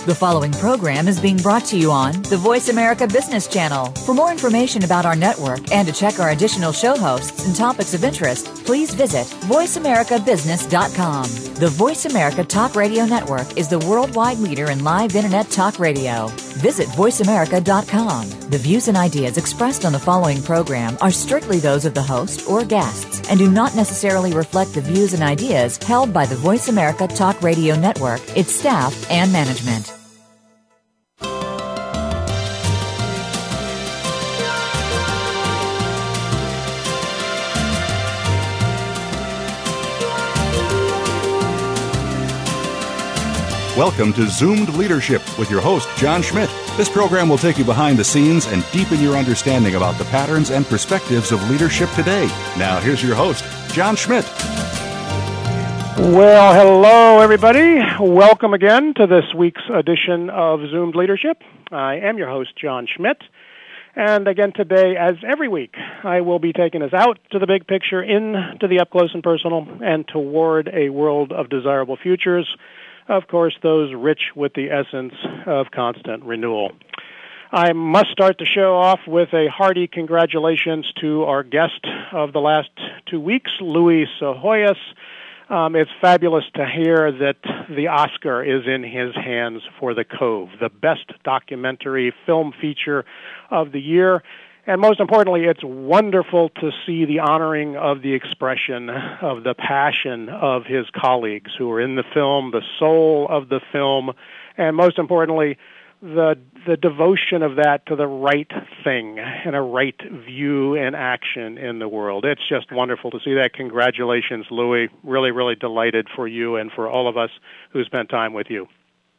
The following program is being brought to you on the Voice America Business Channel. For more information about our network and to check our additional show hosts and topics of interest, please visit voiceamericabusiness.com. The Voice America Talk Radio Network is the worldwide leader in live Internet talk radio. Visit voiceamerica.com. The views and ideas expressed on the following program are strictly those of the host or guests and do not necessarily reflect the views and ideas held by the Voice America Talk Radio Network, its staff, and management. Welcome to Zoomed Leadership with your host, John Schmidt. This program will take you behind the scenes and deepen your understanding about the patterns and perspectives of leadership today. Now, here's your host, John Schmidt. Well, hello, everybody. Welcome again to this week's edition of Zoomed Leadership. I am your host, John Schmidt. And again today, as every week, I will be taking us out to the big picture, into the up-close and personal, and toward a world of desirable futures. Of course, those rich with the essence of constant renewal. I must start the show off with a hearty congratulations to our guest of the last 2 weeks, Louis Psihoyos. It's fabulous to hear that the Oscar is in his hands for The Cove, the best documentary film feature of the year. And most importantly, it's wonderful to see the honoring of the expression of the passion of his colleagues who are in the film, the soul of the film, and most importantly, the devotion of that to the right thing and a right view and action in the world. It's just wonderful to see that. Congratulations, Louis. Really, really delighted for you and for all of us who spent time with you.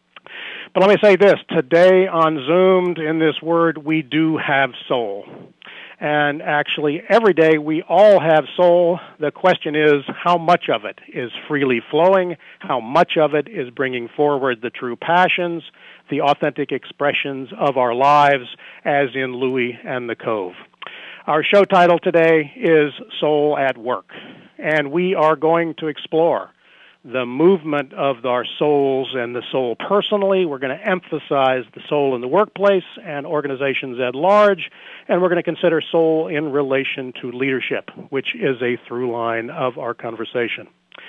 But let me say this, today on Zoomed, in this word, we do have soul. And actually, every day we all have soul. The question is, how much of it is freely flowing? How much of it is bringing forward the true passions, the authentic expressions of our lives, as in Louis and the Cove? Our show title today is Soul at Work, and we are going to explore the movement of our souls and the soul personally. We're going to emphasize the soul in the workplace and organizations at large, and we're going to consider soul in relation to leadership, which is a through line of our conversation.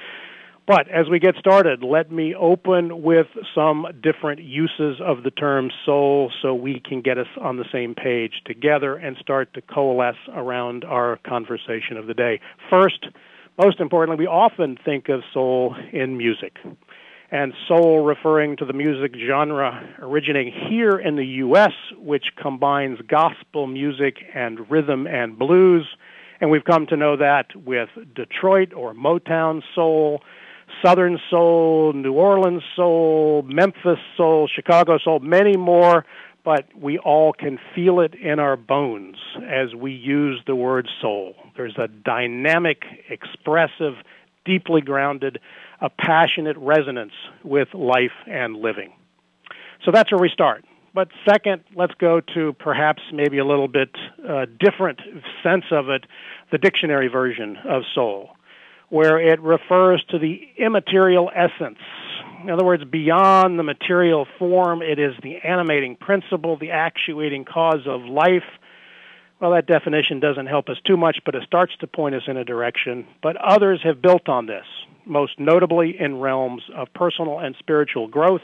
But as we get started, let me open with some different uses of the term soul so we can get us on the same page together and start to coalesce around our conversation of the day. First, most importantly, we often think of soul in music, and soul referring to the music genre originating here in the U.S., which combines gospel music and rhythm and blues, and we've come to know that with Detroit or Motown soul, Southern soul, New Orleans soul, Memphis soul, Chicago soul, many more, but we all can feel it in our bones as we use the word soul. There's a dynamic, expressive, deeply grounded, a passionate resonance with life and living. So that's where we start. But second, let's go to perhaps maybe a little bit different sense of it, the dictionary version of soul, where it refers to the immaterial essence. In other words, beyond the material form, it is the animating principle, the actuating cause of life. Well, that definition doesn't help us too much, but it starts to point us in a direction. But others have built on this, most notably in realms of personal and spiritual growth.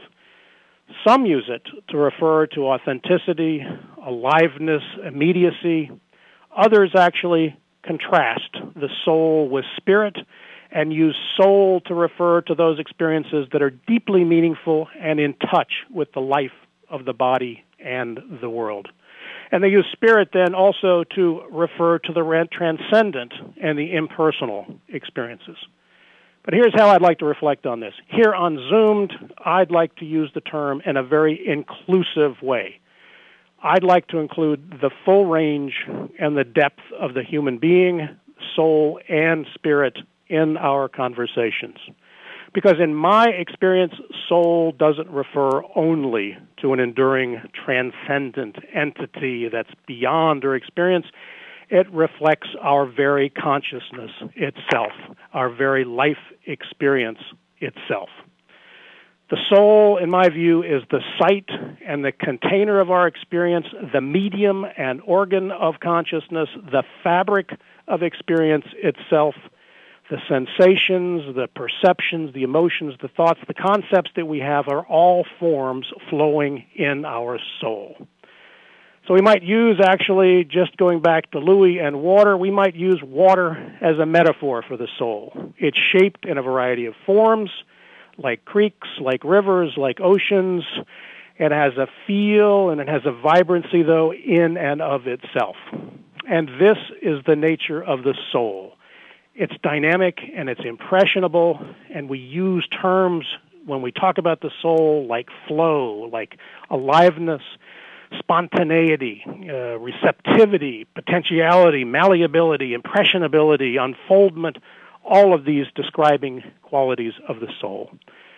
Some use it to refer to authenticity, aliveness, immediacy. Others actually contrast the soul with spirit and use soul to refer to those experiences that are deeply meaningful and in touch with the life of the body and the world. And they use spirit then also to refer to the transcendent and the impersonal experiences. But here's how I'd like to reflect on this. Here on Zoomed, I'd like to use the term in a very inclusive way. I'd like to include the full range and the depth of the human being, soul, and spirit in our conversations. Because in my experience, soul doesn't refer only to an enduring, transcendent entity that's beyond our experience. It reflects our very consciousness itself, our very life experience itself. The soul, in my view, is the site and the container of our experience, the medium and organ of consciousness, the fabric of experience itself, the sensations, the perceptions, the emotions, the thoughts, the concepts that we have are all forms flowing in our soul. So we might use, actually, just going back to Louis and water, we might use water as a metaphor for the soul. It's shaped in a variety of forms, like creeks, like rivers, like oceans. It has a feel and it has a vibrancy, though, in and of itself. And this is the nature of the soul. It's dynamic and it's impressionable, and we use terms when we talk about the soul like flow, like aliveness, spontaneity, receptivity, potentiality, malleability, impressionability, unfoldment, all of these describing qualities of the soul.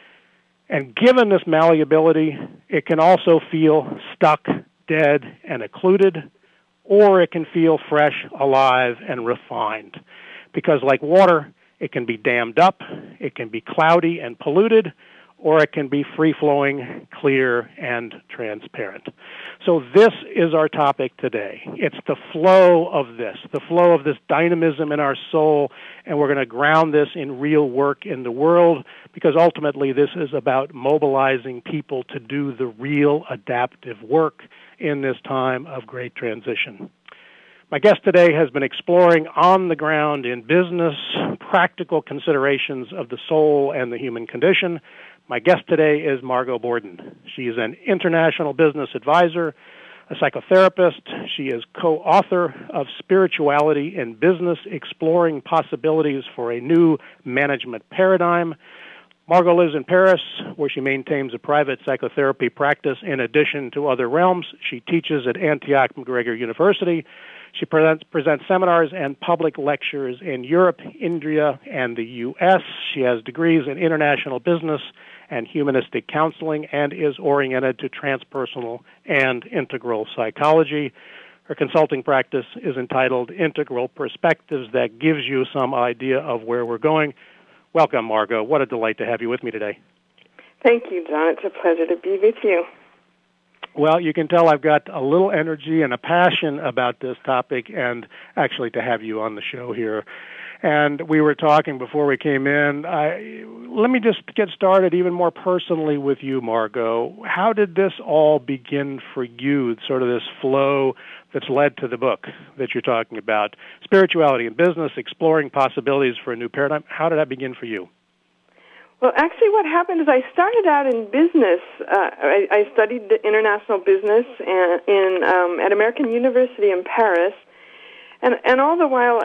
And given this malleability, it can also feel stuck, dead, and occluded, or it can feel fresh, alive, and refined. Because like water, it can be dammed up, it can be cloudy and polluted, or it can be free-flowing, clear, and transparent. So this is our topic today. It's the flow of this dynamism in our soul, and we're going to ground this in real work in the world, because ultimately this is about mobilizing people to do the real adaptive work in this time of great transition. My guest today has been exploring on the ground in business practical considerations of the soul and the human condition. My guest today is Margot Borden. She is an international business advisor, a psychotherapist. She is co-author of Spirituality in Business, Exploring Possibilities for a New Management Paradigm. Margot lives in Paris, where she maintains a private psychotherapy practice in addition to other realms. She teaches at Antioch McGregor University. She presents seminars and public lectures in Europe, India, and the U.S. She has degrees in international business and humanistic counseling and is oriented to transpersonal and integral psychology. Her consulting practice is entitled Integral Perspectives, that gives you some idea of where we're going. Welcome, Margot. What a delight to have you with me today. Thank you, John. It's a pleasure to be with you. Well, you can tell I've got a little energy and a passion about this topic, and actually to have you on the show here. And we were talking before we came in. Let me just get started even more personally with you, Margot. How did this all begin for you, sort of this flow that's led to the book that you're talking about? Spirituality in Business, Exploring Possibilities for a New Paradigm. How did that begin for you? Well, actually what happened is I started out in business. I studied international business at American University in Paris. And all the while,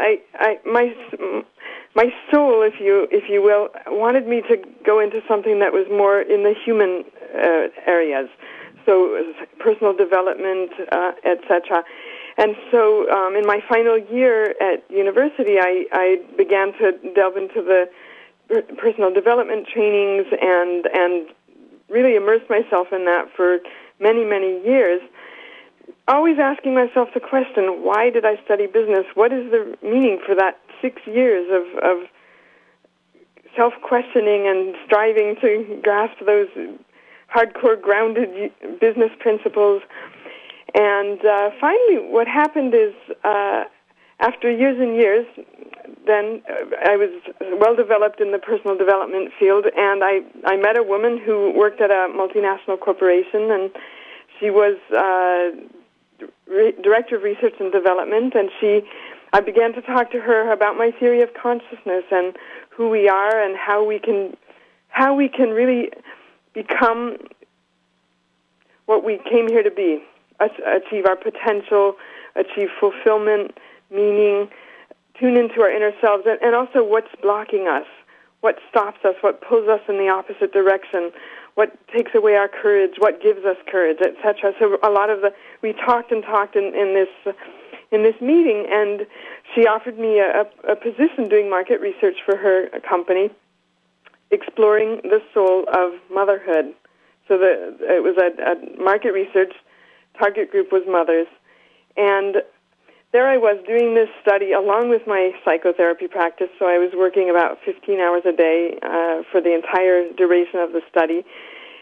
my soul, if you will, wanted me to go into something that was more in the human areas, so personal development, etc. And so, in my final year at university, I began to delve into the personal development trainings and really immerse myself in that for many, many years. Always asking myself the question, why did I study business? What is the meaning for that 6 years of self-questioning and striving to grasp those hardcore grounded business principles? And finally, what happened is, after years and years, then I was well-developed in the personal development field, and I met a woman who worked at a multinational corporation, and she was Director of Research and Development, and I began to talk to her about my theory of consciousness and who we are and how we can really become what we came here to be, achieve our potential, achieve fulfillment, meaning, tune into our inner selves, and also what's blocking us, what stops us, what pulls us in the opposite direction, what takes away our courage, what gives us courage, etc. So a lot of we talked in this meeting, and she offered me a position doing market research for her company, exploring the soul of motherhood. So it was a market research. Target group was mothers, and there I was doing this study along with my psychotherapy practice, so I was working about 15 hours a day for the entire duration of the study.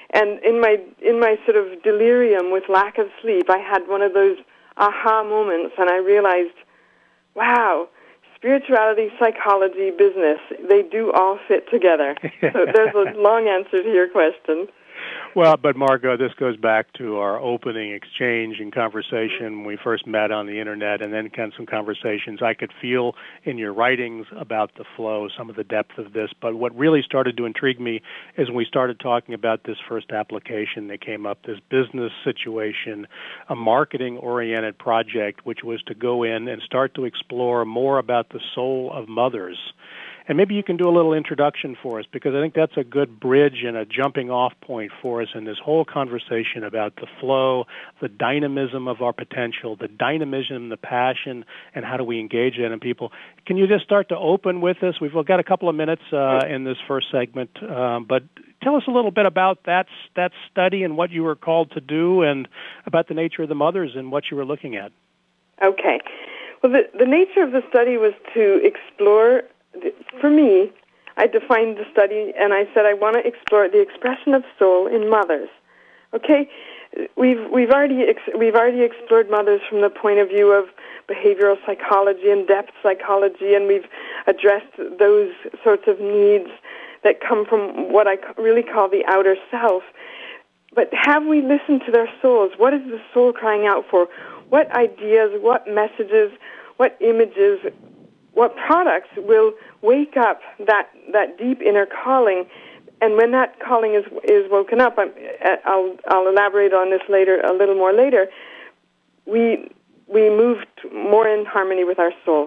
And in my sort of delirium with lack of sleep, I had one of those aha moments, and I realized, wow, spirituality, psychology, business, they do all fit together. So there's a long answer to your question. Well, but Margot, this goes back to our opening exchange and conversation when we first met on the Internet, and then some conversations. I could feel in your writings about the flow, some of the depth of this, but what really started to intrigue me is when we started talking about this first application that came up, this business situation, a marketing-oriented project, which was to go in and start to explore more about the soul of mothers. And maybe you can do a little introduction for us, because I think that's a good bridge and a jumping-off point for us in this whole conversation about the flow, the dynamism of our potential, the dynamism, the passion, and how do we engage that in people. Can you just start to open with us? We've got a couple of minutes in this first segment, but tell us a little bit about that study and what you were called to do, and about the nature of the mothers and what you were looking at. Okay. Well, the nature of the study was to explore. For me, I defined the study, and I said I want to explore the expression of soul in mothers. Okay, we've already explored mothers from the point of view of behavioral psychology and depth psychology, and we've addressed those sorts of needs that come from what I really call the outer self. But have we listened to their souls? What is the soul crying out for? What ideas, what messages, what images, what products will wake up that deep inner calling? And when that calling is woken up, I'll elaborate on this a little more later. We moved more in harmony with our soul.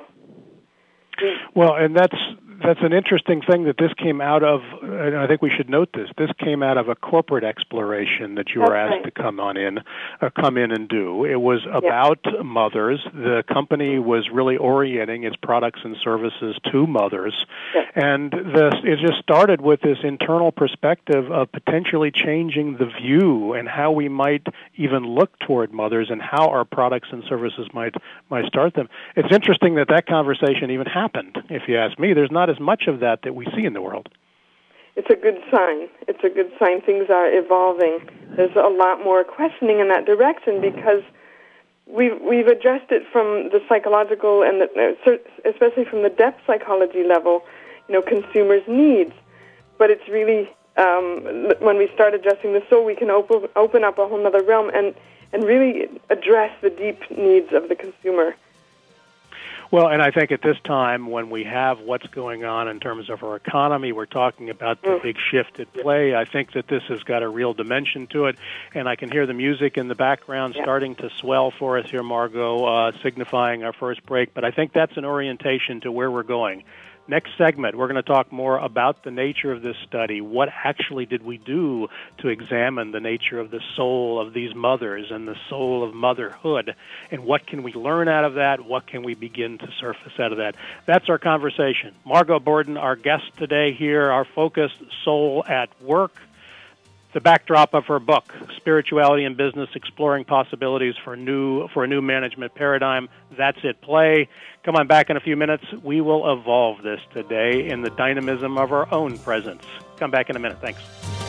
Well, and that's an interesting thing that this came out of, and I think we should note this. This came out of a corporate exploration that you were asked to come in and do. It was about mothers. The company was really orienting its products and services to mothers, and it just started with this internal perspective of potentially changing the view and how we might even look toward mothers and how our products and services might start them. It's interesting that conversation even happened. If you ask me, there's not as much of that we see in the world. It's a good sign. It's a good sign things are evolving. There's a lot more questioning in that direction, because we've addressed it from the psychological and especially from the depth psychology level, consumers' needs. But it's really when we start addressing the soul, we can open up a whole other realm and really address the deep needs of the consumer. Well, and I think at this time, when we have what's going on in terms of our economy, we're talking about the big shift at play. I think that this has got a real dimension to it, and I can hear the music in the background starting to swell for us here, Margot, signifying our first break. But I think that's an orientation to where we're going. Next segment, we're going to talk more about the nature of this study. What actually did we do to examine the nature of the soul of these mothers and the soul of motherhood? And what can we learn out of that? What can we begin to surface out of that? That's our conversation. Margot Borden, our guest today here, our focus, Soul at Work. The backdrop of her book, Spirituality in Business, Exploring Possibilities for a New Management Paradigm. That's at play. Come on back in a few minutes. We will evolve this today in the dynamism of our own presence. Come back in a minute. Thanks.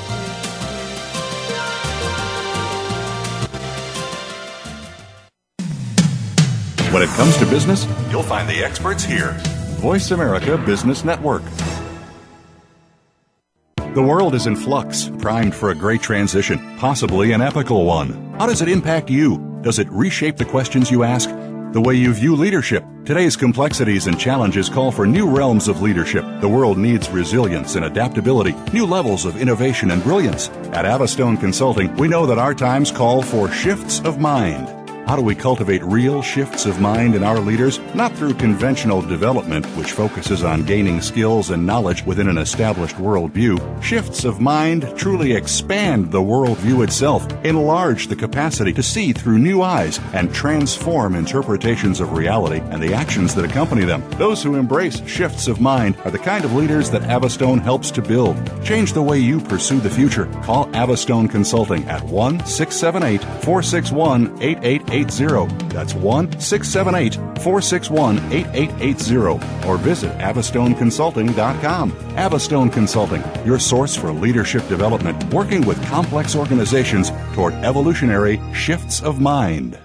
When it comes to business, you'll find the experts here. Voice America Business Network. The world is in flux, primed for a great transition, possibly an epical one. How does it impact you? Does it reshape the questions you ask? The way you view leadership? Today's complexities and challenges call for new realms of leadership. The world needs resilience and adaptability, new levels of innovation and brilliance. At Avastone Consulting, we know that our times call for shifts of mind. How do we cultivate real shifts of mind in our leaders? Not through conventional development, which focuses on gaining skills and knowledge within an established worldview. Shifts of mind truly expand the worldview itself, enlarge the capacity to see through new eyes, and transform interpretations of reality and the actions that accompany them. Those who embrace shifts of mind are the kind of leaders that Avastone helps to build. Change the way you pursue the future. Call Avastone Consulting at 1-678-461-8888. 1-678-461-8880. That's 1-678-461-8880. Or visit AvistoneConsulting.com. Avistone Consulting, your source for leadership development, working with complex organizations toward evolutionary shifts of mind.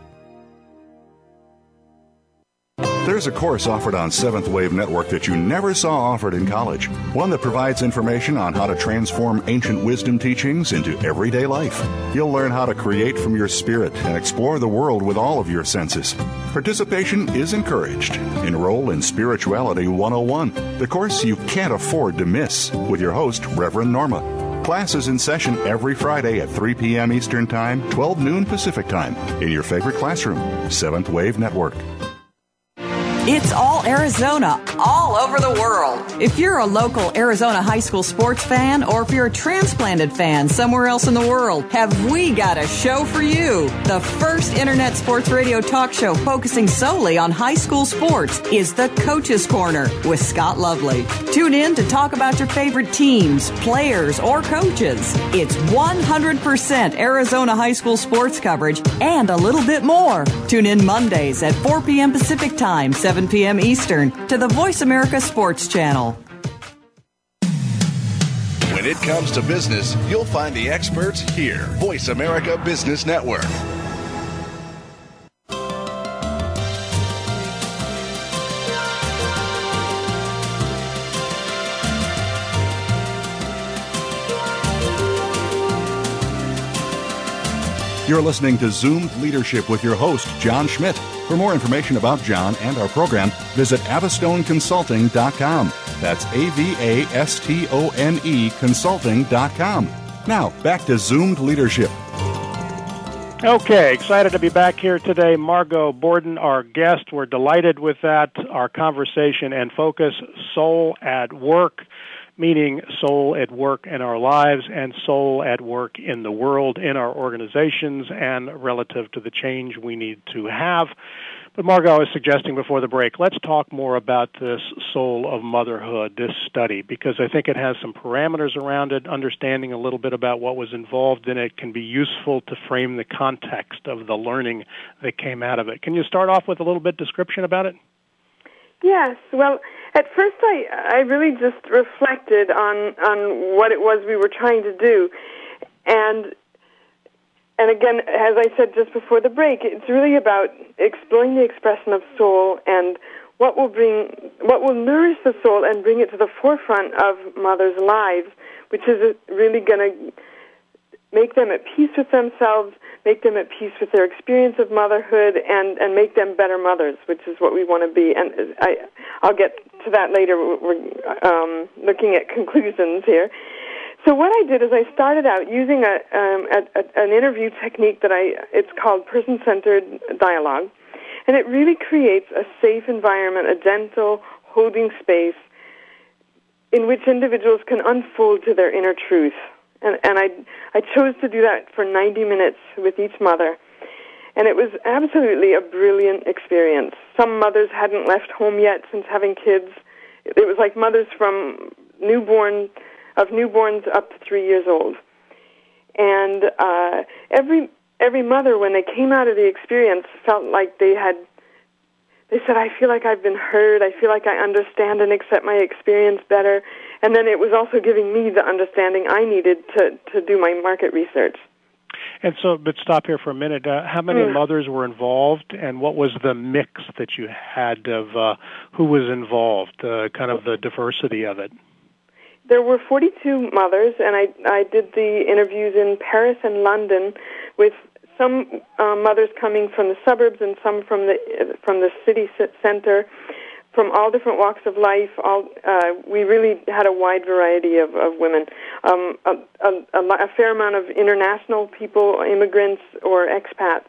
There's a course offered on Seventh Wave Network that you never saw offered in college. One that provides information on how to transform ancient wisdom teachings into everyday life. You'll learn how to create from your spirit and explore the world with all of your senses. Participation is encouraged. Enroll in Spirituality 101, the course you can't afford to miss, with your host, Reverend Norma. Class is in session every Friday at 3 p.m. Eastern Time, 12 noon Pacific Time, in your favorite classroom, Seventh Wave Network. It's all Arizona, all over the world. If you're a local Arizona high school sports fan, or if you're a transplanted fan somewhere else in the world, have we got a show for you. The first internet sports radio talk show focusing solely on high school sports is The Coach's Corner with Scott Lovely. Tune in to talk about your favorite teams, players, or coaches. It's 100% Arizona high school sports coverage and a little bit more. Tune in Mondays at 4 p.m. Pacific Time, 7 p.m. Eastern, to the Voice America Sports Channel. When it comes to business, you'll find the experts here. Voice America Business Network. You're listening to Zoomed Leadership with your host, John Schmidt. For more information about John and our program, visit AvistoneConsulting.com. That's AVASTONE Consulting.com. Now, back to Zoomed Leadership. Okay, excited to be back here today. Margot Borden, our guest. We're delighted with that. Our conversation and focus, soul at work, meaning soul at work in our lives and soul at work in the world, in our organizations, and relative to the change we need to have. But Margot, I was suggesting before the break, let's talk more about this soul of motherhood, this study, because I think it has some parameters around it. Understanding a little bit about what was involved in it can be useful to frame the context of the learning that came out of it. Can you start off with a little bit description about it? Yes. Well, at first I really just reflected on what it was we were trying to do. And again, as I said just before the break, it's really about exploring the expression of soul and what will nourish the soul and bring it to the forefront of mothers' lives, which is really going to make them at peace with themselves, make them at peace with their experience of motherhood, and make them better mothers, which is what we want to be. And I'll get to that later. We're looking at conclusions here. So what I did is I started out using an interview technique it's called person-centered dialogue, and it really creates a safe environment, a gentle, holding space in which individuals can unfold to their inner truth. And I chose to do that for 90 minutes with each mother. And it was absolutely a brilliant experience. Some mothers hadn't left home yet since having kids. It was like mothers from newborns up to 3 years old. And every mother, when they came out of the experience, felt like they said, I feel like I've been heard. I feel like I understand and accept my experience better. And then it was also giving me the understanding I needed to do my market research. And so, but stop here for a minute. How many mothers were involved, and what was the mix that you had of who was involved, kind of the diversity of it? There were 42 mothers, and I did the interviews in Paris and London with some mothers coming from the suburbs and some from the city center, from all different walks of life. We really had a wide variety of women, a fair amount of international people, immigrants or expats,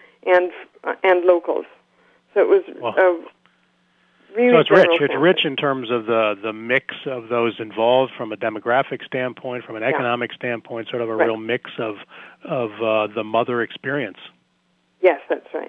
and locals. So it was really. So it's rich. It's rich in terms of the mix of those involved from a demographic standpoint, from an economic standpoint, sort of a real mix of the mother experience. Yes, that's right.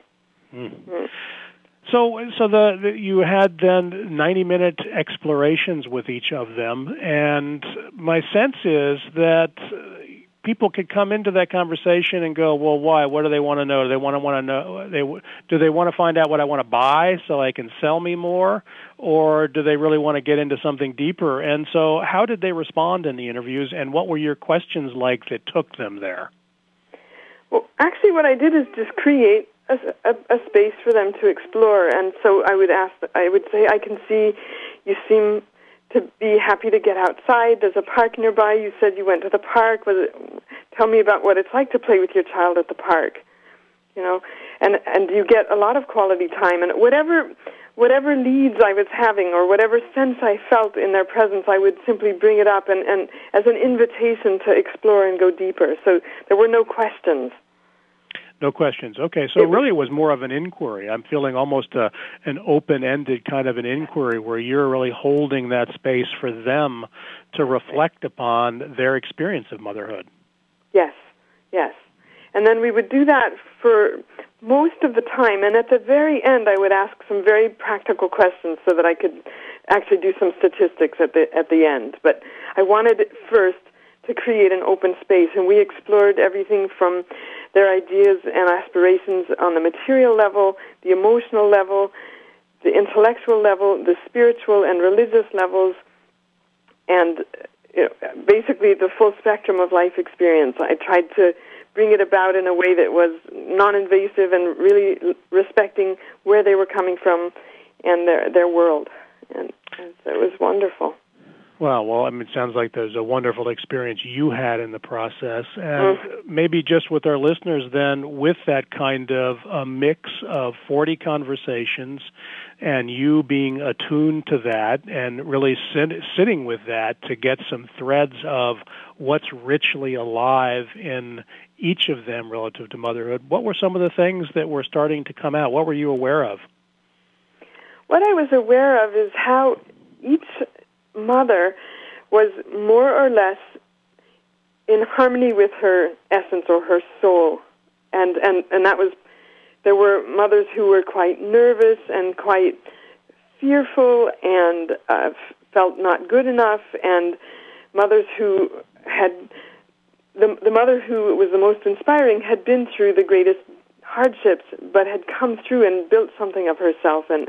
So you had then 90-minute explorations with each of them, and my sense is that people could come into that conversation and go, well, why? What do they want to know? Do they want to know? Do they want to find out what I want to buy so I can sell me more, or do they really want to get into something deeper? And so, how did they respond in the interviews, and what were your questions like that took them there? Well, actually, what I did is just create a space for them to explore. And so I would say, I can see you seem to be happy to get outside. There's a park nearby. You said you went to the park. Tell me about what it's like to play with your child at the park. You know, and you get a lot of quality time. And whatever leads I was having or whatever sense I felt in their presence, I would simply bring it up and as an invitation to explore and go deeper. So there were no questions. No questions. Okay, so really it was more of an inquiry. I'm feeling almost an open-ended kind of an inquiry where you're really holding that space for them to reflect upon their experience of motherhood. Yes. And then we would do that for most of the time, and at the very end I would ask some very practical questions so that I could actually do some statistics at the end. But I wanted first to create an open space, and we explored everything from their ideas and aspirations on the material level, the emotional level, the intellectual level, the spiritual and religious levels, and basically the full spectrum of life experience. I tried to bring it about in a way that was non-invasive and really respecting where they were coming from and their world. And so it was wonderful. Well, I mean, it sounds like there's a wonderful experience you had in the process. And maybe just with our listeners then, with that kind of a mix of 40 conversations and you being attuned to that and really sitting with that to get some threads of what's richly alive in each of them relative to motherhood, what were some of the things that were starting to come out? What were you aware of? What I was aware of is how each mother was more or less in harmony with her essence or her soul, and that was, there were mothers who were quite nervous and quite fearful and felt not good enough, and mothers who had the mother who was the most inspiring had been through the greatest hardships but had come through and built something of herself and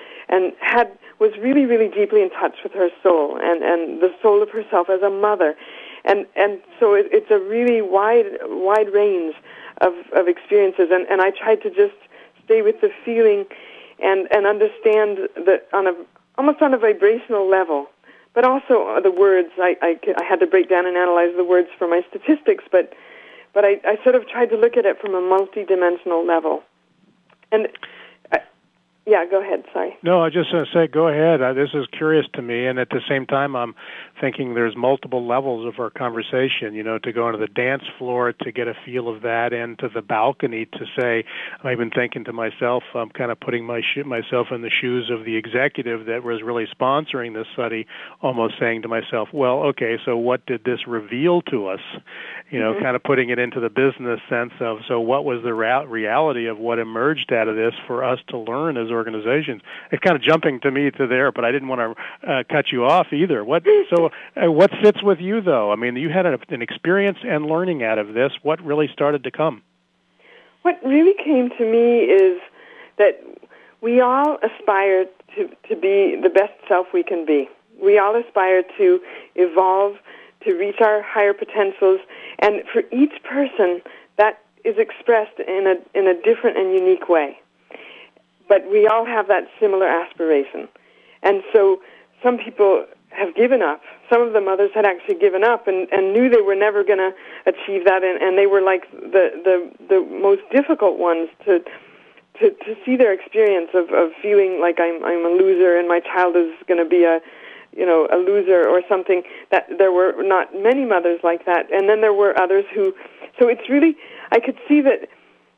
was really, really deeply in touch with her soul and the soul of herself as a mother. And so it's a really wide range of experiences. And I tried to just stay with the feeling and understand that almost on a vibrational level. But also the words, I had to break down and analyze the words for my statistics, but I sort of tried to look at it from a multidimensional level. And yeah, go ahead, sorry. No, I just say go ahead. This is curious to me, and at the same time I'm thinking there's multiple levels of our conversation, to go into the dance floor to get a feel of that, and to the balcony to say, I've been thinking to myself, I'm kind of putting myself in the shoes of the executive that was really sponsoring this study, almost saying to myself, well, okay, so what did this reveal to us? Kind of putting it into the business sense of, so what was the reality of what emerged out of this for us to learn as organizations? It's kind of jumping to me to there, but I didn't want to cut you off either. What fits with you, though? I mean, you had an experience and learning out of this. What really started to come? What really came to me is that we all aspire to be the best self we can be. We all aspire to evolve, to reach our higher potentials, and for each person, that is expressed in a different and unique way. But we all have that similar aspiration. And so some people have given up. Some of the mothers had actually given up and knew they were never going to achieve that, and they were like the most difficult ones to see their experience of feeling like I'm a loser and my child is going to be a loser or something. That there were not many mothers like that. And then there were others who, so it's really, I could see that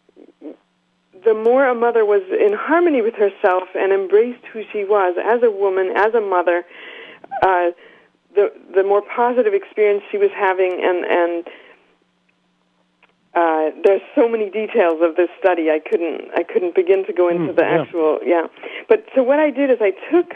the more a mother was in harmony with herself and embraced who she was as a woman, as a mother, the more positive experience she was having, and there's so many details of this study. I couldn't begin to go into the actual. But so what I did is I took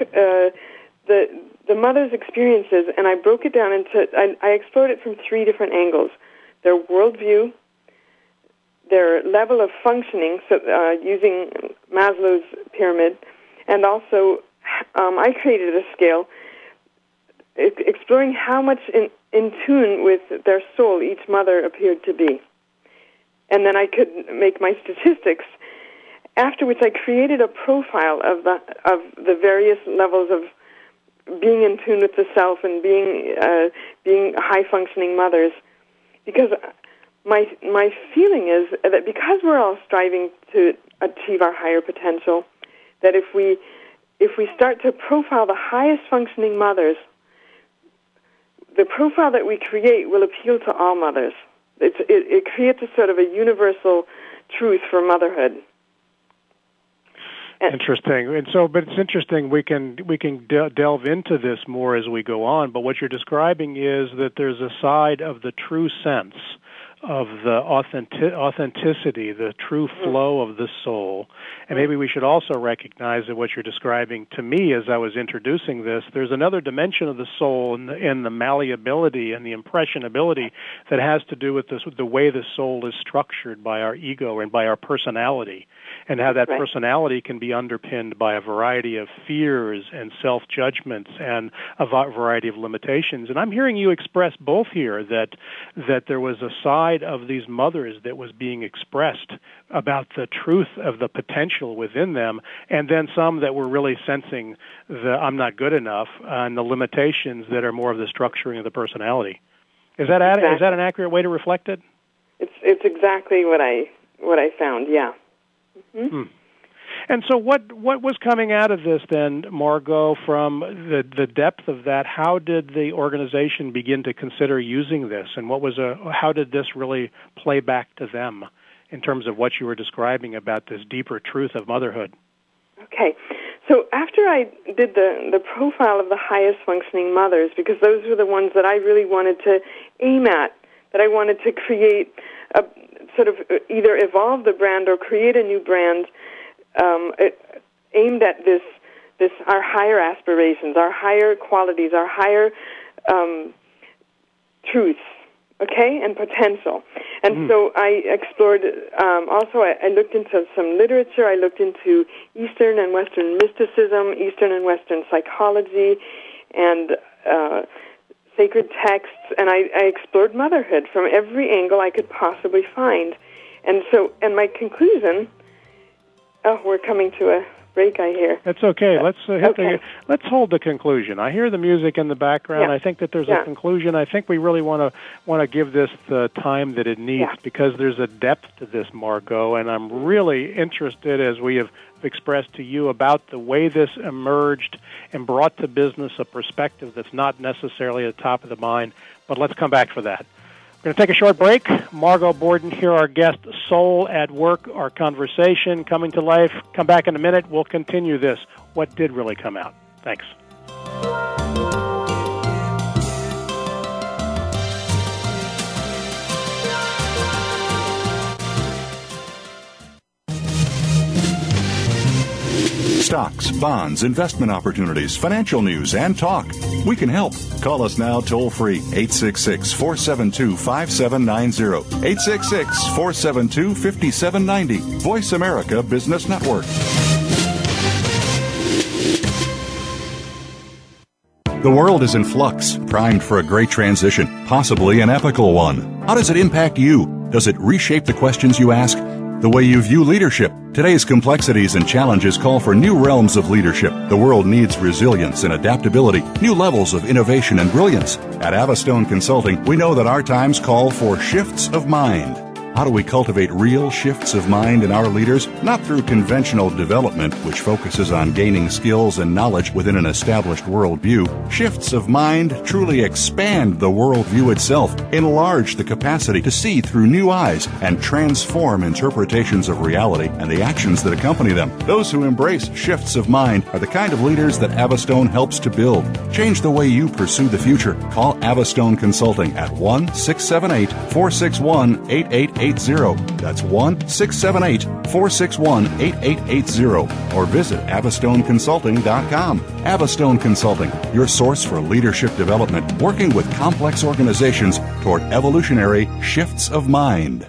the mother's experiences and I broke it down into. I explored it from 3 different angles. their worldview, their level of functioning, so using Maslow's pyramid, and also I created a scale exploring how much in tune with their soul each mother appeared to be. And then I could make my statistics, after which I created a profile of the various levels of being in tune with the self and being high-functioning mothers. Because my feeling is that because we're all striving to achieve our higher potential, that if we start to profile the highest functioning mothers, the profile that we create will appeal to all mothers. It creates a sort of a universal truth for motherhood. Interesting. And so, but it's interesting. We can delve into this more as we go on. But what you're describing is that there's a side of the true sense of the authenticity, the true flow of the soul. And maybe we should also recognize that what you're describing to me as I was introducing this, there's another dimension of the soul in the malleability and the impressionability that has to do with the way the soul is structured by our ego and by our personality, and how that personality can be underpinned by a variety of fears and self-judgments and a variety of limitations. And I'm hearing you express both here, that there was a side of these mothers that was being expressed about the truth of the potential within them, and then some that were really sensing the I'm not good enough and the limitations that are more of the structuring of the personality. Is that is that an accurate way to reflect it? It's exactly what I found. Yeah. Mm-hmm. And so what was coming out of this then, Margot, from the depth of that? How did the organization begin to consider using this, and how did this really play back to them in terms of what you were describing about this deeper truth of motherhood? Okay. So after I did the profile of the highest functioning mothers, because those were the ones that I really wanted to aim at, that I wanted to create a sort of either evolve the brand or create a new brand aimed at this our higher aspirations, our higher qualities, our higher truths, okay, and potential. And so I explored, also I looked into some literature, I looked into Eastern and Western mysticism, Eastern and Western psychology, and sacred texts, and I explored motherhood from every angle I could possibly find. And my conclusion, we're coming to a break, I hear. That's okay. Let's hold the conclusion. I hear the music in the background. Yeah. I think that there's a conclusion. I think we really want to give this the time that it needs, because there's a depth to this, Margot, and I'm really interested, as we have expressed to you, about the way this emerged and brought to business a perspective that's not necessarily at the top of the mind. But let's come back for that. We're going to take a short break. Margot Borden here, our guest, Soul at Work, our conversation coming to life. Come back in a minute. We'll continue this. What did really come out? Thanks. Stocks, bonds, investment opportunities, financial news, and talk. We can help. Call us now toll-free, 866-472-5790, 866-472-5790, Voice America Business Network. The world is in flux, primed for a great transition, possibly an epical one. How does it impact you? Does it reshape the questions you ask? The way you view leadership? Today's complexities and challenges call for new realms of leadership. The world needs resilience and adaptability, new levels of innovation and brilliance. At Avastone Consulting, we know that our times call for shifts of mind. How do we cultivate real shifts of mind in our leaders? Not through conventional development, which focuses on gaining skills and knowledge within an established worldview. Shifts of mind truly expand the worldview itself, enlarge the capacity to see through new eyes, and transform interpretations of reality and the actions that accompany them. Those who embrace shifts of mind are the kind of leaders that Avastone helps to build. Change the way you pursue the future. Call Avastone Consulting at 1-678-461-8880. That's 1-678-461-8880. Or visit AvastoneConsulting.com. Avastone Consulting, your source for leadership development, working with complex organizations toward evolutionary shifts of mind.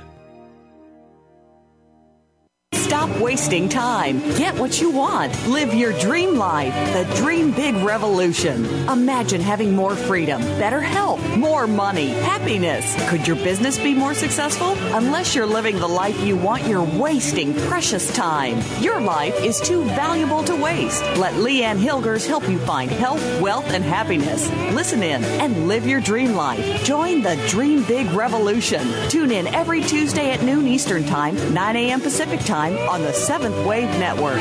Stop wasting time. Get what you want. Live your dream life. The Dream Big Revolution. Imagine having more freedom, better health, more money, happiness. Could your business be more successful? Unless you're living the life you want, you're wasting precious time. Your life is too valuable to waste. Let Leanne Hilgers help you find health, wealth, and happiness. Listen in and live your dream life. Join the Dream Big Revolution. Tune in every Tuesday at noon Eastern Time, 9 a.m. Pacific Time on the Seventh Wave Network.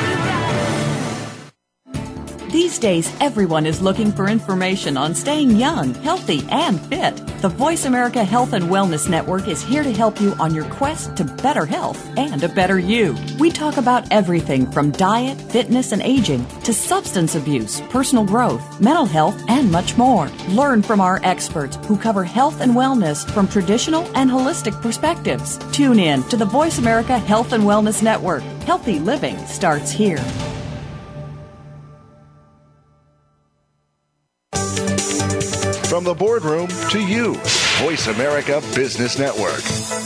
These days, everyone is looking for information on staying young, healthy, and fit. The Voice America Health and Wellness Network is here to help you on your quest to better health and a better you. We talk about everything from diet, fitness, and aging to substance abuse, personal growth, mental health, and much more. Learn from our experts who cover health and wellness from traditional and holistic perspectives. Tune in to the Voice America Health and Wellness Network. Healthy living starts here. From the boardroom to you, Voice America Business Network.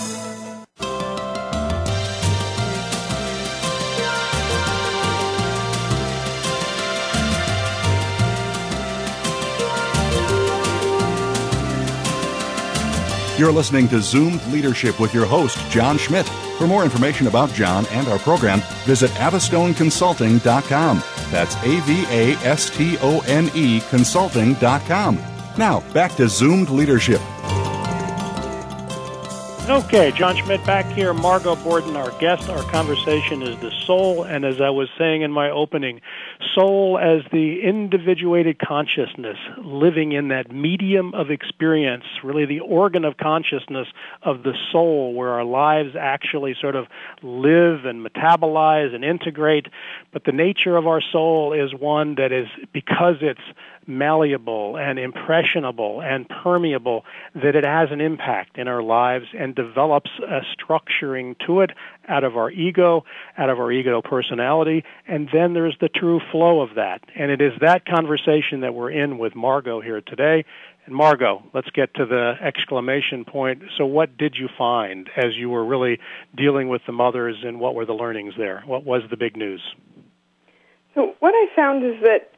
You're listening to Zoomed Leadership with your host, John Schmidt. For more information about John and our program, visit AvastoneConsulting.com. That's AVASTONE Consulting.com. Now, back to Zoomed Leadership. Okay, John Schmidt back here. Margot Borden, our guest. Our conversation is the soul, and as I was saying in my opening, soul as the individuated consciousness living in that medium of experience, really the organ of consciousness of the soul, where our lives actually sort of live and metabolize and integrate. But the nature of our soul is one that is, because it's malleable and impressionable and permeable, that it has an impact in our lives and develops a structuring to it out of our ego personality, and then there's the true flow of that. And it is that conversation that we're in with Margot here today. And Margot, let's get to the exclamation point. So what did you find as you were really dealing with the mothers, and what were the learnings there? What was the big news? So what I found is that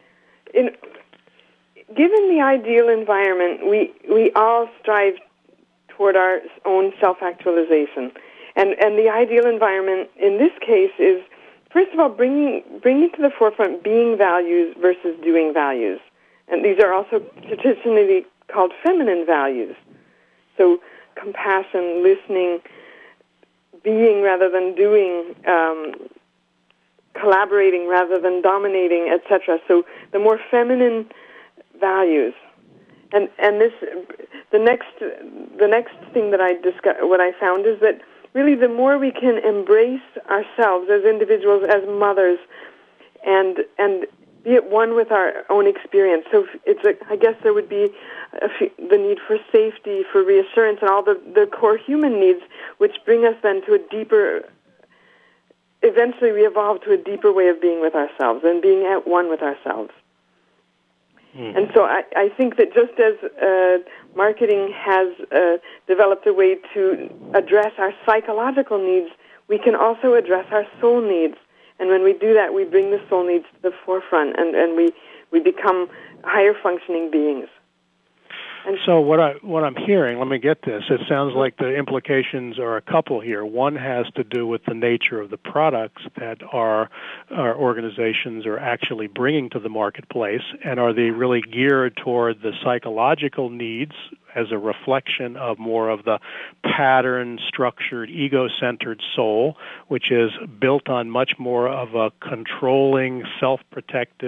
given the ideal environment, we all strive toward our own self-actualization. And the ideal environment in this case is, first of all, bringing to the forefront being values versus doing values. And these are also traditionally called feminine values. So compassion, listening, being rather than doing, collaborating rather than dominating, etc. So the more feminine values, and this the next thing that what I found is that really the more we can embrace ourselves as individuals, as mothers, and be at one with our own experience. So I guess there would be the need for safety, for reassurance, and all the core human needs, which bring us then to a deeper. Eventually, we evolve to a deeper way of being with ourselves and being at one with ourselves. And so I think that just as marketing has developed a way to address our psychological needs, we can also address our soul needs. And when we do that, we bring the soul needs to the forefront, and we become higher functioning beings. And so what I'm hearing, let me get this, it sounds like the implications are a couple here. One has to do with the nature of the products that our organizations are actually bringing to the marketplace, and are they really geared toward the psychological needs as a reflection of more of the pattern-structured, ego-centered soul, which is built on much more of a controlling, self-protective,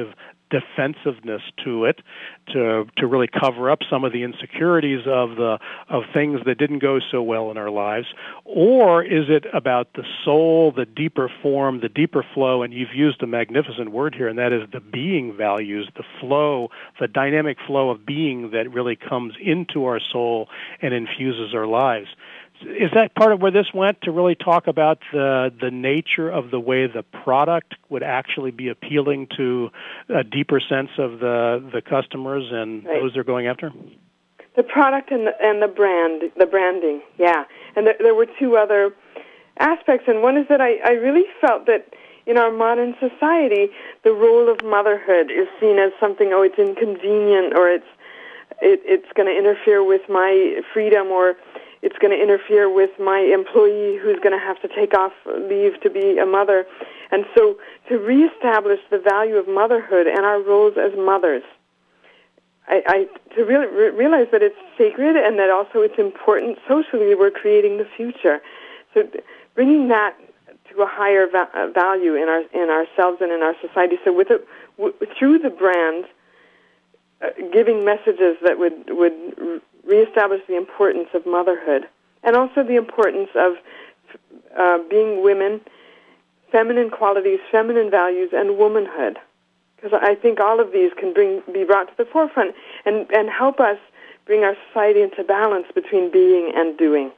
defensiveness to it, to really cover up some of the insecurities of things that didn't go so well in our lives? Or is it about the soul, the deeper form, the deeper flow, and you've used a magnificent word here, and that is the being values, the flow, the dynamic flow of being that really comes into our soul and infuses our lives? Is that part of where this went, to really talk about the nature of the way the product would actually be appealing to a deeper sense of the customers and those they're going after? The product and the branding, yeah. And there were two other aspects, and one is that I really felt that in our modern society, the role of motherhood is seen as something, it's inconvenient, or it's going to interfere with my freedom, or it's going to interfere with my employee who's going to have to take off leave to be a mother. And so to reestablish the value of motherhood and our roles as mothers, to really realize that it's sacred and that also it's important socially. We're creating the future. So bringing that to a higher value in ourselves and in our society. So through the brand, giving messages that would reestablish the importance of motherhood, and also the importance of being women, feminine qualities, feminine values, and womanhood. Because I think all of these can be brought to the forefront and help us bring our society into balance between being and doing.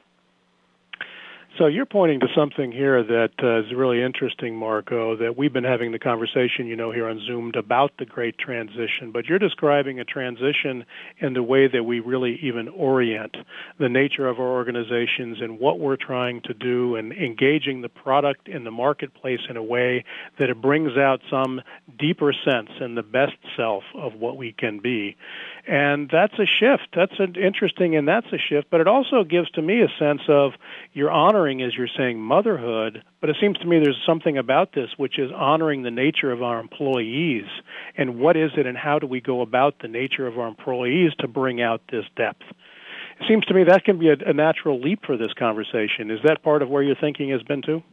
So you're pointing to something here that is really interesting, Margot, that we've been having the conversation, here on Zoom about the Great Transition, but you're describing a transition in the way that we really even orient the nature of our organizations and what we're trying to do, and engaging the product in the marketplace in a way that it brings out some deeper sense and the best self of what we can be. And that's a shift. That's a shift, but it also gives to me a sense of you're honoring, as you're saying, motherhood, but it seems to me there's something about this which is honoring the nature of our employees, and what is it and how do we go about the nature of our employees to bring out this depth. It seems to me that can be a natural leap for this conversation. Is that part of where your thinking has been too?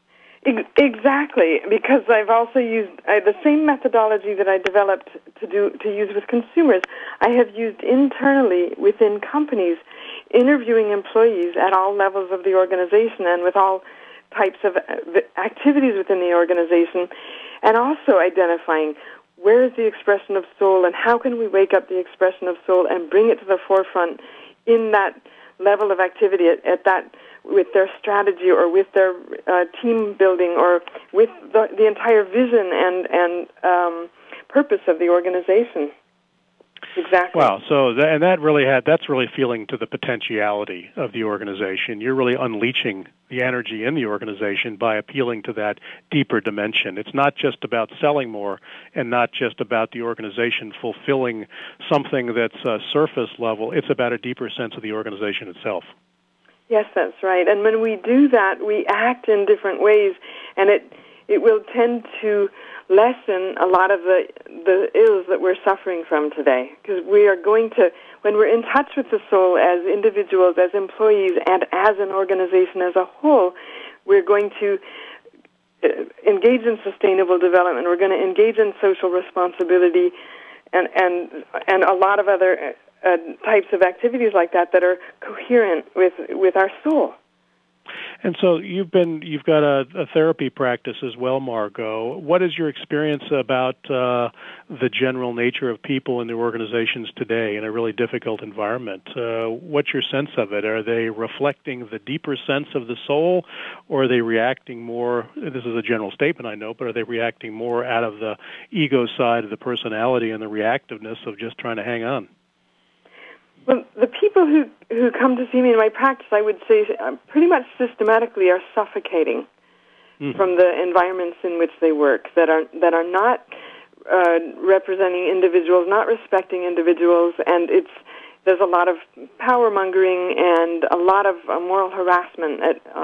Exactly, because I've also used the same methodology that I developed to use with consumers. I have used internally within companies, interviewing employees at all levels of the organization and with all types of activities within the organization, and also identifying where is the expression of soul and how can we wake up the expression of soul and bring it to the forefront in that level of activity at that, with their strategy or with their team building or with the entire vision and purpose of the organization. Exactly. Wow. So that's really feeling to the potentiality of the organization. You're really unleashing the energy in the organization by appealing to that deeper dimension. It's not just about selling more and not just about the organization fulfilling something that's surface level. It's about a deeper sense of the organization itself. Yes, that's right. And when we do that, we act in different ways, and it will tend to lessen a lot of the ills that we're suffering from today. Because we are going to, when we're in touch with the soul as individuals, as employees, and as an organization as a whole, we're going to engage in sustainable development. We're going to engage in social responsibility and a lot of other types of activities like that are coherent with our soul. And so you've got a therapy practice as well, Margot. What is your experience about the general nature of people in their organizations today in a really difficult environment? What's your sense of it? Are they reflecting the deeper sense of the soul, or are they reacting more, this is a general statement I know, but are they reacting more out of the ego side of the personality and the reactiveness of just trying to hang on? Well, the people who come to see me in my practice, I would say pretty much systematically are suffocating from the environments in which they work, that are not representing individuals, not respecting individuals, and there's a lot of power mongering and a lot of moral harassment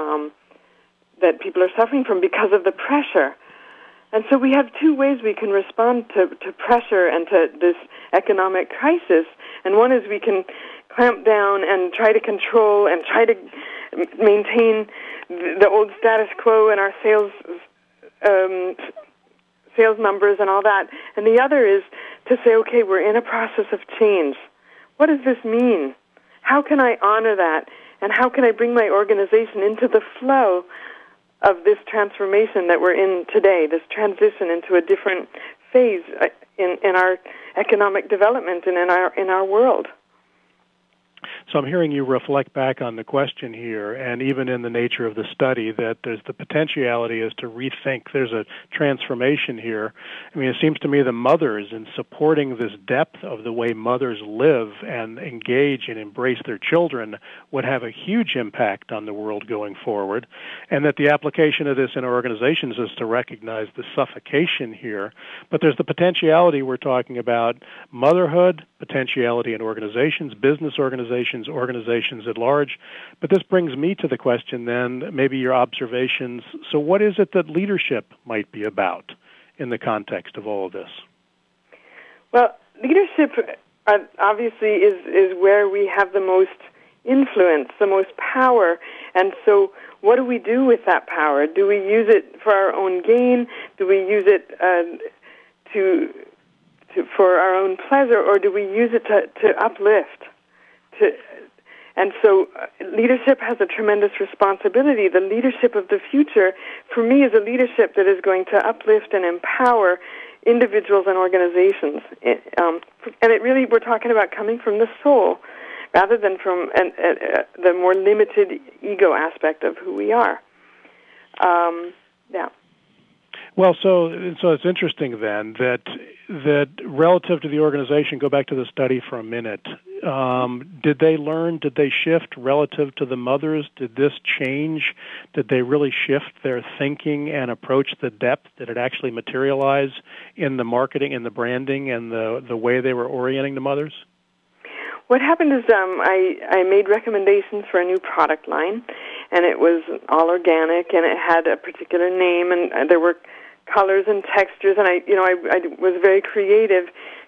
that people are suffering from because of the pressure. And so we have two ways we can respond to pressure and to this economic crisis. And one is we can clamp down and try to control and try to maintain the old status quo in our sales sales numbers and all that. And the other is to say, okay, we're in a process of change. What does this mean? How can I honor that? And how can I bring my organization into the flow of this transformation that we're in today, this transition into a different phase in our economic development and in our world? So I'm hearing you reflect back on the question here, and even in the nature of the study, that there's the potentiality is to rethink. There's a transformation here. I mean, it seems to me the mothers, in supporting this depth of the way mothers live and engage and embrace their children, would have a huge impact on the world going forward, and that the application of this in our organizations is to recognize the suffocation here. But there's the potentiality we're talking about, motherhood, potentiality in organizations, business organizations at large. But this brings me to the question then, maybe your observations. So what is it that leadership might be about in the context of all of this? Well, leadership obviously is where we have the most influence, the most power. And so what do we do with that power? Do we use it for our own gain? Do we use it for our own pleasure, or do we use it to uplift? And so leadership has a tremendous responsibility. The leadership of the future, for me, is a leadership that is going to uplift and empower individuals and organizations. And it really, we're talking about coming from the soul rather than from the more limited ego aspect of who we are. Yeah. Well, so it's interesting then that relative to the organization, go back to the study for a minute. Did they learn? Did they shift relative to the mothers? Did this change? Did they really shift their thinking and approach the depth? Did it actually materialize in the marketing and the branding and the way they were orienting the mothers? What happened is I made recommendations for a new product line, and it was all organic, and it had a particular name, and there were colors and textures, and I was very creative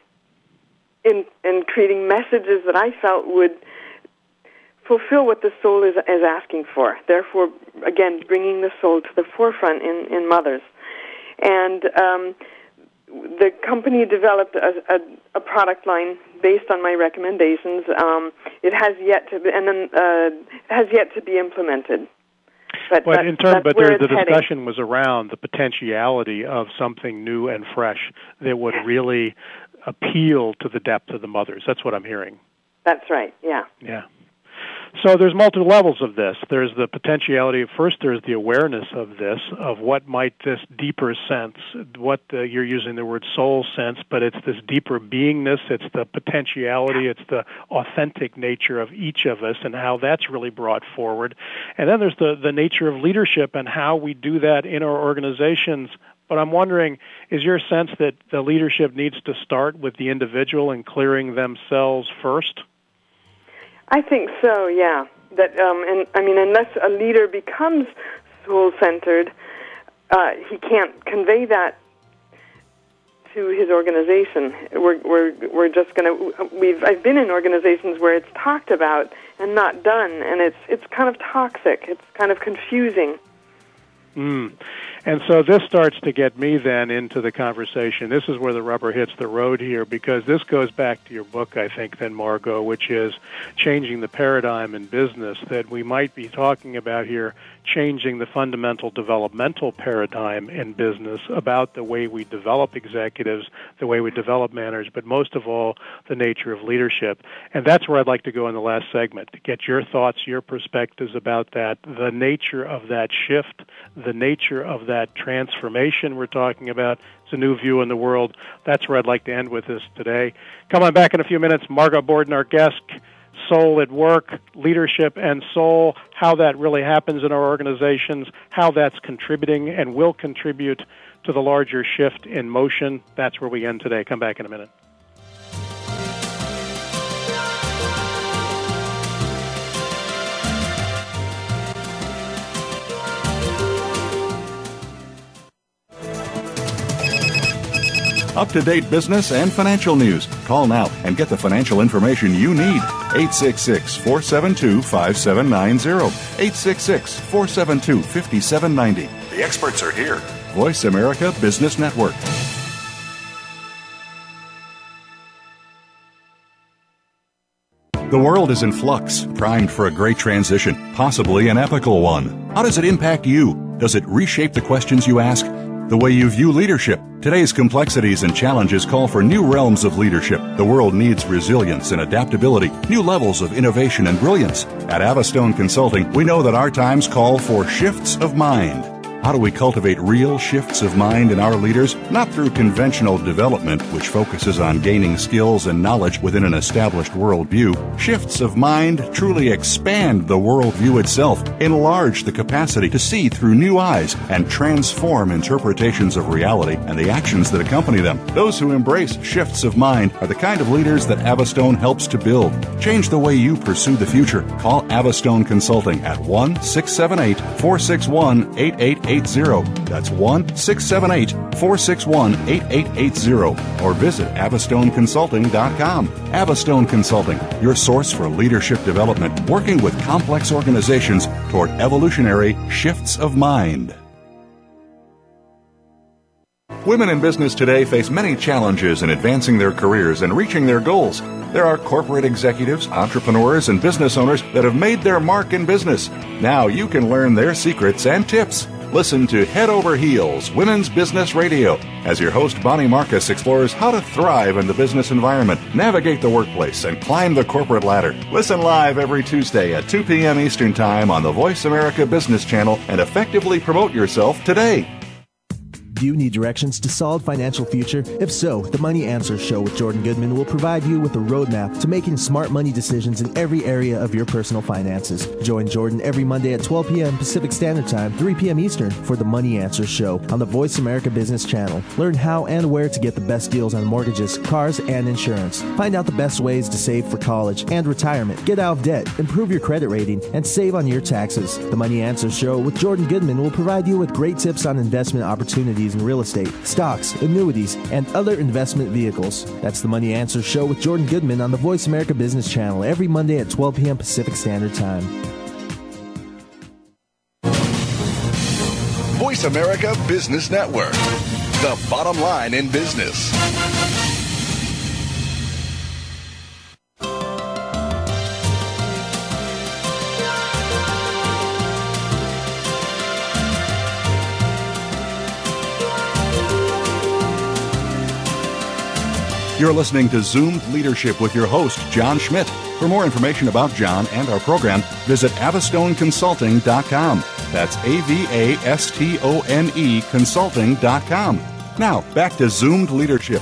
in creating messages that I felt would fulfill what the soul is asking for. Therefore, again, bringing the soul to the forefront in mothers. And the company developed a product line based on my recommendations. It has yet to be implemented. But the discussion was around the potentiality of something new and fresh that would really appeal to the depth of the mothers. That's what I'm hearing. That's right, yeah. Yeah. So there's multiple levels of this. There's the potentiality. First, there's the awareness of this, of what might this deeper sense, you're using the word soul sense, but it's this deeper beingness, it's the potentiality, it's the authentic nature of each of us and how that's really brought forward. And then there's the nature of leadership and how we do that in our organizations. But I'm wondering, is your sense that the leadership needs to start with the individual and clearing themselves first? I think so, yeah. That, and I mean, unless a leader becomes soul-centered, he can't convey that to his organization. We're just going to. I've been in organizations where it's talked about and not done, and it's kind of toxic. It's kind of confusing. And so this starts to get me then into the conversation. This is where the rubber hits the road here, because this goes back to your book, I think, then, Margot, which is Changing the Paradigm in Business, that we might be talking about here changing the fundamental developmental paradigm in business about the way we develop executives, the way we develop managers, but most of all, the nature of leadership. And that's where I'd like to go in the last segment, to get your thoughts, your perspectives about that, the nature of that shift, the nature of that transformation we're talking about. It's a new view in the world. That's where I'd like to end with this today. Come on back in a few minutes. Margot Borden, our guest. Soul at work, leadership and soul, how that really happens in our organizations, how that's contributing and will contribute to the larger shift in motion. That's where we end today. Come back in a minute. Up-to-date business and financial news. Call now and get the financial information you need. 866-472-5790. 866-472-5790. The experts are here. Voice America Business Network. The world is in flux, primed for a great transition, possibly an epical one. How does it impact you? Does it reshape the questions you ask? The way you view leadership? Today's complexities and challenges call for new realms of leadership. The world needs resilience and adaptability, new levels of innovation and brilliance. At Avastone Consulting, we know that our times call for shifts of mind. How do we cultivate real shifts of mind in our leaders? Not through conventional development, which focuses on gaining skills and knowledge within an established worldview. Shifts of mind truly expand the worldview itself, enlarge the capacity to see through new eyes, and transform interpretations of reality and the actions that accompany them. Those who embrace shifts of mind are the kind of leaders that Avastone helps to build. Change the way you pursue the future. Call Avastone Consulting at 1-678-461-8880. That's 1-678-461-8880. Or visit AvastoneConsulting.com. Avastone Consulting, your source for leadership development, working with complex organizations toward evolutionary shifts of mind. Women in business today face many challenges in advancing their careers and reaching their goals. There are corporate executives, entrepreneurs, and business owners that have made their mark in business. Now you can learn their secrets and tips. Listen to Head Over Heels, Women's Business Radio, as your host Bonnie Marcus explores how to thrive in the business environment, navigate the workplace, and climb the corporate ladder. Listen live every Tuesday at 2 p.m. Eastern Time on the Voice America Business Channel and effectively promote yourself today. Do you need directions to solid financial future? If so, the Money Answers Show with Jordan Goodman will provide you with a roadmap to making smart money decisions in every area of your personal finances. Join Jordan every Monday at 12 p.m. Pacific Standard Time, 3 p.m. Eastern for the Money Answers Show on the Voice America Business Channel. Learn how and where to get the best deals on mortgages, cars, and insurance. Find out the best ways to save for college and retirement, get out of debt, improve your credit rating, and save on your taxes. The Money Answers Show with Jordan Goodman will provide you with great tips on investment opportunities in real estate, stocks, annuities, and other investment vehicles. That's the Money Answers Show with Jordan Goodman on the Voice America Business Channel every Monday at 12 p.m. Pacific Standard Time. Voice America Business Network, the bottom line in business. You're listening to Zoomed Leadership with your host, John Schmidt. For more information about John and our program, visit AvastoneConsulting.com. That's AVASTONE Consulting.com. Now, back to Zoomed Leadership.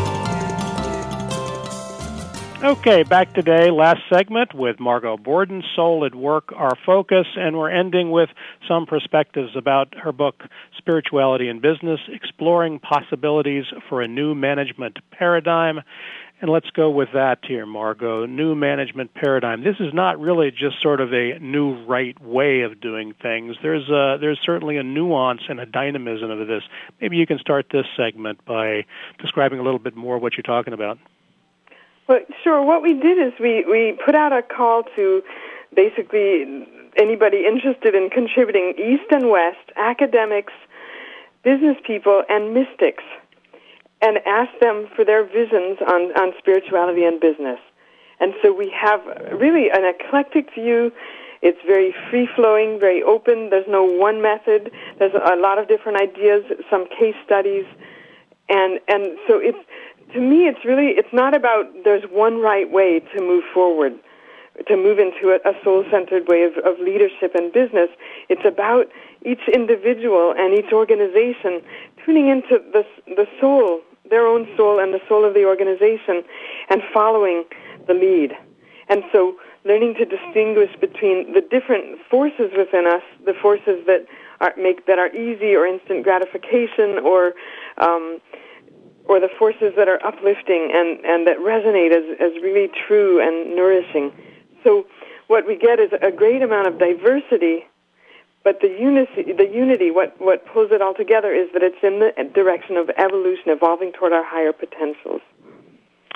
Okay, back today, last segment with Margot Borden, Soul at Work, Our Focus, and we're ending with some perspectives about her book, Spirituality in Business, Exploring Possibilities for a New Management Paradigm. And let's go with that here, Margot, new management paradigm. This is not really just sort of a new right way of doing things. There's certainly a nuance and a dynamism of this. Maybe you can start this segment by describing a little bit more what you're talking about. Well, sure. What we did is we put out a call to basically anybody interested in contributing, East and West, academics, business people, and mystics, and asked them for their visions on spirituality and business. And so we have really an eclectic view. It's very free-flowing, very open. There's no one method. There's a lot of different ideas, some case studies. And so it's, to me, it's not about there's one right way to move forward, to move into a soul-centered way of leadership and business. It's about each individual and each organization tuning into the soul, their own soul and the soul of the organization, and following the lead. And so learning to distinguish between the different forces within us, the forces that are easy or instant gratification, or the forces that are uplifting and that resonate as really true and nourishing. So what we get is a great amount of diversity, but the unity, what pulls it all together is that it's in the direction of evolution, evolving toward our higher potentials.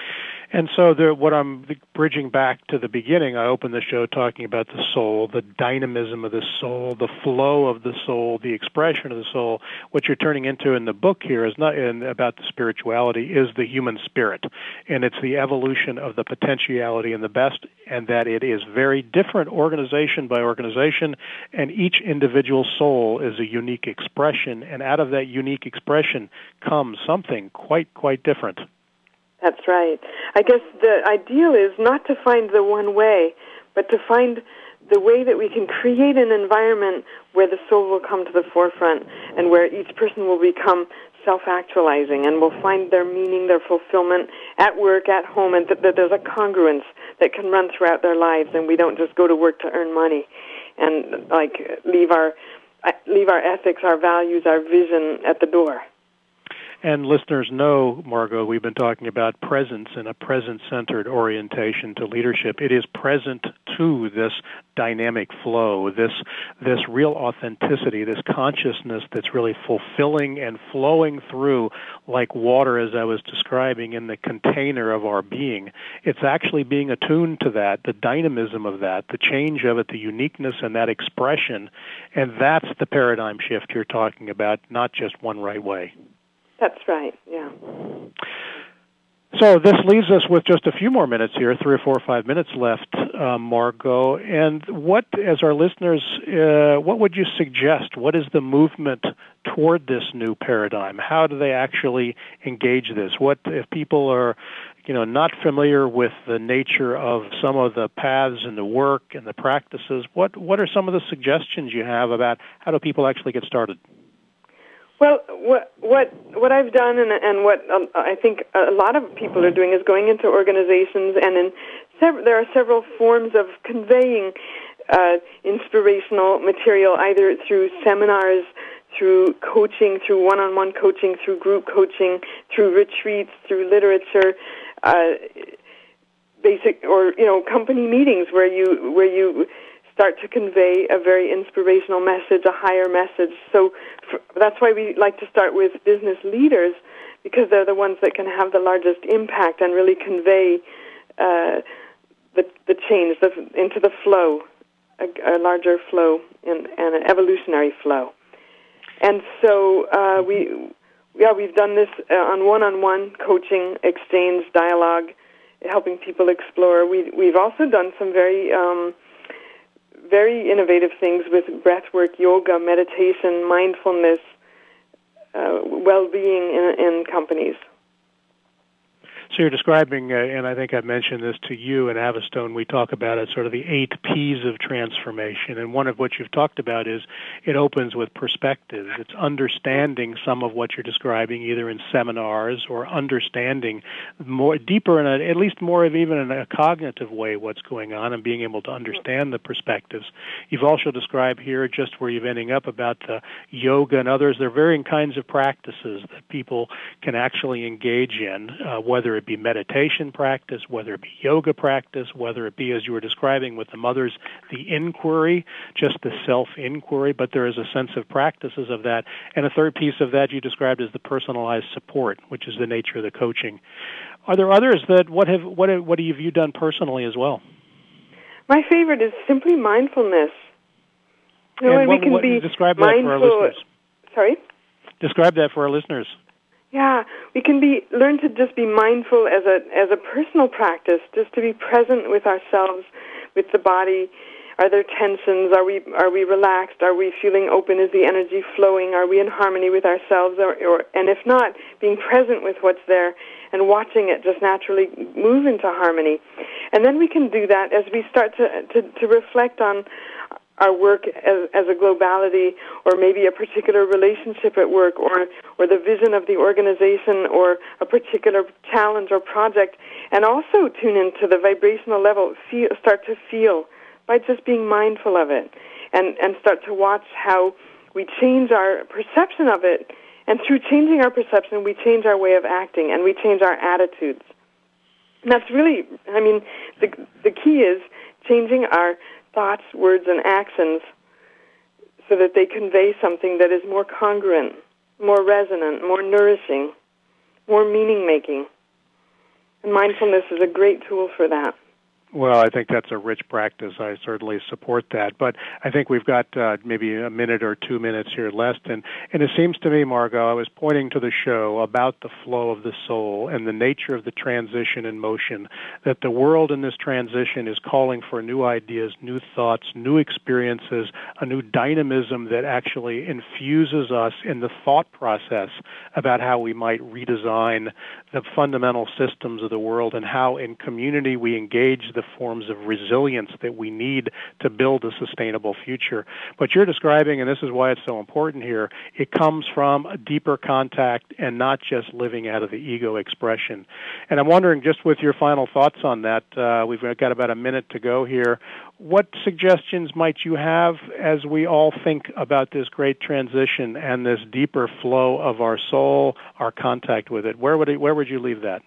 And so what I'm bridging back to the beginning, I opened the show talking about the soul, the dynamism of the soul, the flow of the soul, the expression of the soul. What you're turning into in the book here is not about the spirituality, is the human spirit. And it's the evolution of the potentiality and the best, and that it is very different organization by organization, and each individual soul is a unique expression, and out of that unique expression comes something quite different. That's right. I guess the ideal is not to find the one way, but to find the way that we can create an environment where the soul will come to the forefront and where each person will become self-actualizing and will find their meaning, their fulfillment at work, at home, and that there's a congruence that can run throughout their lives, and we don't just go to work to earn money and leave our ethics, our values, our vision at the door. And listeners know, Margot, we've been talking about presence and a present-centered orientation to leadership. It is present to this dynamic flow, this real authenticity, this consciousness that's really fulfilling and flowing through like water, as I was describing, in the container of our being. It's actually being attuned to that, the dynamism of that, the change of it, the uniqueness and that expression, and that's the paradigm shift you're talking about, not just one right way. That's right, yeah. So this leaves us with just a few more minutes here, 3 or 4 or 5 minutes left, Margot. And what, as our listeners, what would you suggest? What is the movement toward this new paradigm? How do they actually engage this? What if people are, not familiar with the nature of some of the paths and the work and the practices? What are some of the suggestions you have about how do people actually get started? Well, what I've done and what I think a lot of people are doing is going into organizations, and there are several forms of conveying inspirational material, either through seminars, through coaching, through one-on-one coaching, through group coaching, through retreats, through literature, basic or company meetings where you start to convey a very inspirational message, a higher message. So that's why we like to start with business leaders, because they're the ones that can have the largest impact and really convey the change into the flow, a larger flow and an evolutionary flow. And so we've done this on one-on-one coaching, exchange, dialogue, helping people explore. We've also done some very innovative things with breathwork, yoga, meditation, mindfulness, well-being in companies. So you're describing, and I think I mentioned this to you in Avistone, we talk about it, sort of the 8 Ps of transformation. And one of what you've talked about is it opens with perspective. It's understanding some of what you're describing, either in seminars or understanding more deeper, at least more of even in a cognitive way, what's going on and being able to understand the perspectives. You've also described here just where you're ending up about the yoga and others. There are varying kinds of practices that people can actually engage in, whether it be meditation practice, whether it be yoga practice, whether it be, as you were describing with the mothers, the inquiry, just the self-inquiry, but there is a sense of practices of that. And a third piece of that you described as the personalized support, which is the nature of the coaching. Are there others that, what have you done personally as well? My favorite is simply mindfulness. And we can be describe mindful. That for our listeners. Sorry? Describe that for our listeners. Yeah, we can learn to just be mindful as a personal practice, just to be present with ourselves, with the body. Are there tensions? Are we relaxed? Are we feeling open? Is the energy flowing? Are we in harmony with ourselves? And if not, being present with what's there and watching it just naturally move into harmony. And then we can do that as we start to reflect on our work as a globality, or maybe a particular relationship at work, or the vision of the organization, or a particular challenge or project, and also tune into the vibrational level, start to feel by just being mindful of it, and start to watch how we change our perception of it, and through changing our perception, we change our way of acting, and we change our attitudes. And that's really, the key is changing our thoughts, words, and actions so that they convey something that is more congruent, more resonant, more nourishing, more meaning-making. And mindfulness is a great tool for that. Well, I think that's a rich practice. I certainly support that. But I think we've got maybe a minute or 2 minutes here left. And it seems to me, Margot, I was pointing to the show about the flow of the soul and the nature of the transition in motion, that the world in this transition is calling for new ideas, new thoughts, new experiences, a new dynamism that actually infuses us in the thought process about how we might redesign the fundamental systems of the world and how in community we engage the forms of resilience that we need to build a sustainable future. But you're describing, and this is why it's so important here, it comes from a deeper contact and not just living out of the ego expression. And I'm wondering, just with your final thoughts on that, we've got about a minute to go here, what suggestions might you have as we all think about this great transition and this deeper flow of our soul, our contact with it? Where would you leave that?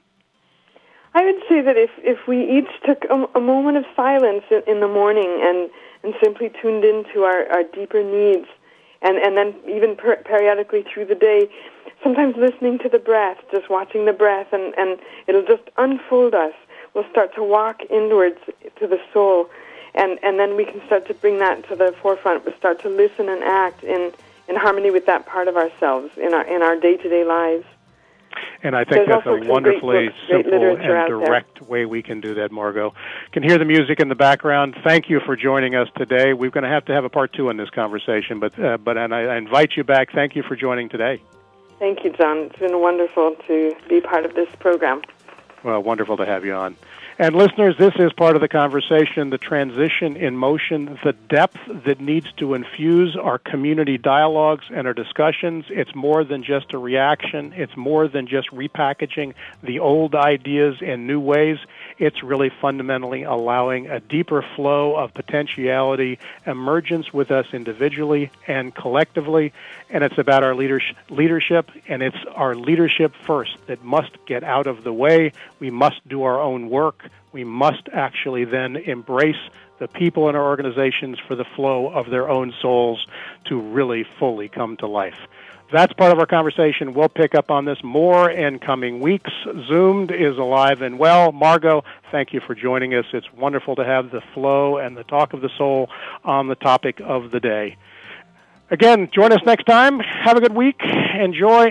I would say that if we each took a moment of silence in the morning and simply tuned into our deeper needs, and then even periodically through the day, sometimes listening to the breath, just watching the breath, and it'll just unfold us. We'll start to walk inwards to the soul, and then we can start to bring that to the forefront. We'll start to listen and act in harmony with that part of ourselves in our day-to-day lives. And I think that's a wonderfully simple and direct way we can do that, Margot. Can hear the music in the background. Thank you for joining us today. We're going to have a part 2 in this conversation, but I invite you back. Thank you for joining today. Thank you, John. It's been wonderful to be part of this program. Well, wonderful to have you on. And listeners, this is part of the conversation, the transition in motion, the depth that needs to infuse our community dialogues and our discussions. It's more than just a reaction. It's more than just repackaging the old ideas in new ways. It's really fundamentally allowing a deeper flow of potentiality, emergence with us individually and collectively. And it's about our leadership, and it's our leadership first that must get out of the way. We must do our own work. We must actually then embrace the people in our organizations for the flow of their own souls to really fully come to life. That's part of our conversation. We'll pick up on this more in coming weeks. Zoomed is alive and well. Margot, thank you for joining us. It's wonderful to have the flow and the talk of the soul on the topic of the day. Again, join us next time. Have a good week. Enjoy.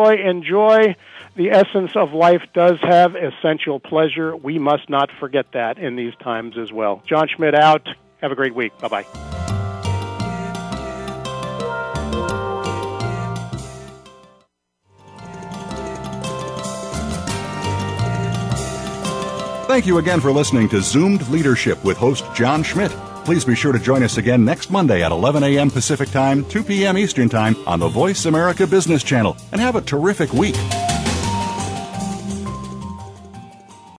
The essence of life does have essential pleasure. We must not forget that in these times as well. John Schmidt out. Have a great week. Bye-bye. Thank you again for listening to Zoomed Leadership with host John Schmidt. Please be sure to join us again next Monday at 11 a.m. Pacific Time, 2 p.m. Eastern Time on the Voice America Business Channel. And have a terrific week.